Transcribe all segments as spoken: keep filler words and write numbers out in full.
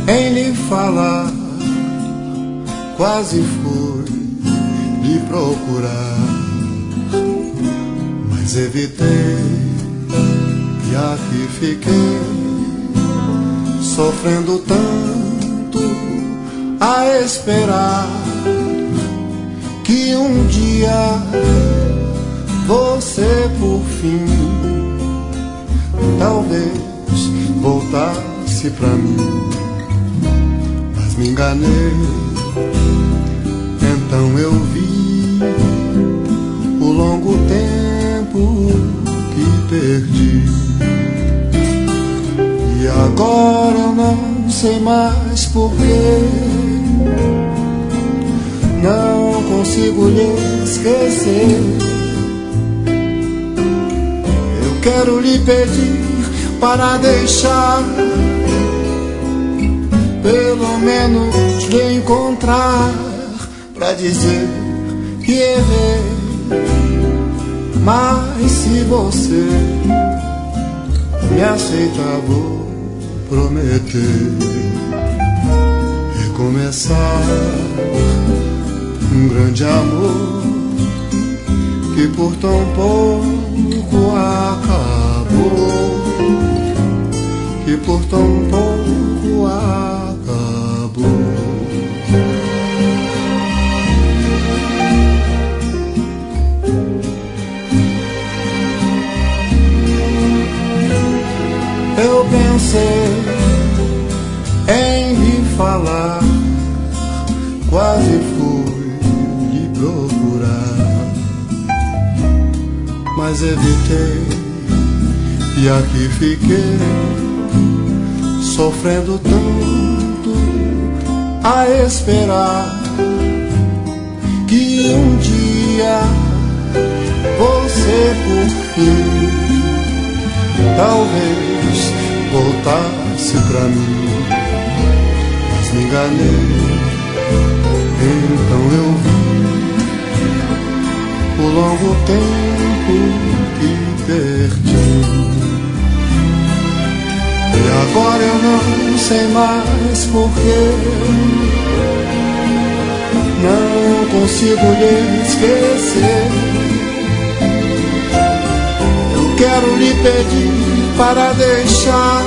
em lhe falar, quase fui lhe procurar, mas evitei e aqui fiquei, sofrendo tanto a esperar que um dia você por fim talvez voltasse pra mim, mas me enganei. Então eu vi o longo tempo que perdi, e agora eu não sei mais porquê, não consigo lhe esquecer. Eu quero lhe pedir para deixar, pelo menos lhe encontrar, pra dizer que errei. Mas se você me aceitar, vou prometer recomeçar um grande amor que por tão pouco acabou, que por tão pouco acabou. Eu pensei em lhe falar, quase fui lhe procurar, mas evitei e aqui fiquei, sofrendo tanto a esperar que um dia você por fim talvez voltasse pra mim, mas me enganei. Então eu vi o longo tempo que perdi, e agora eu não sei mais porquê, não consigo lhe esquecer. Eu quero lhe pedir para deixar,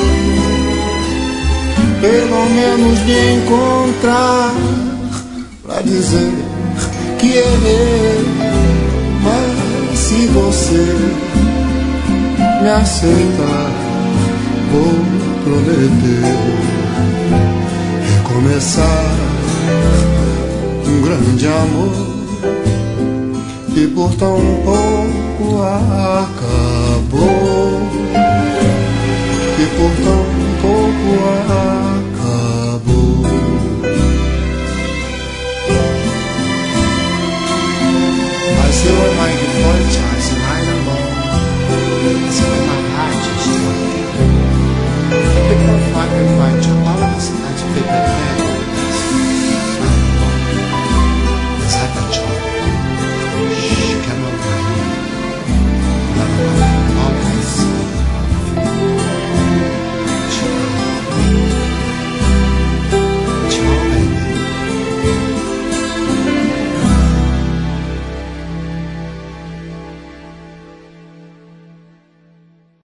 pelo menos lhe encontrar, pra dizer que errei. Mas se você me aceitar, vou prometer recomeçar um grande amor que por tão pouco acabou, que por tão pouco acabou. I still remind you for the chance and I don't know. It's when my heart is broken. I pick my fight and fight your arms and to pick the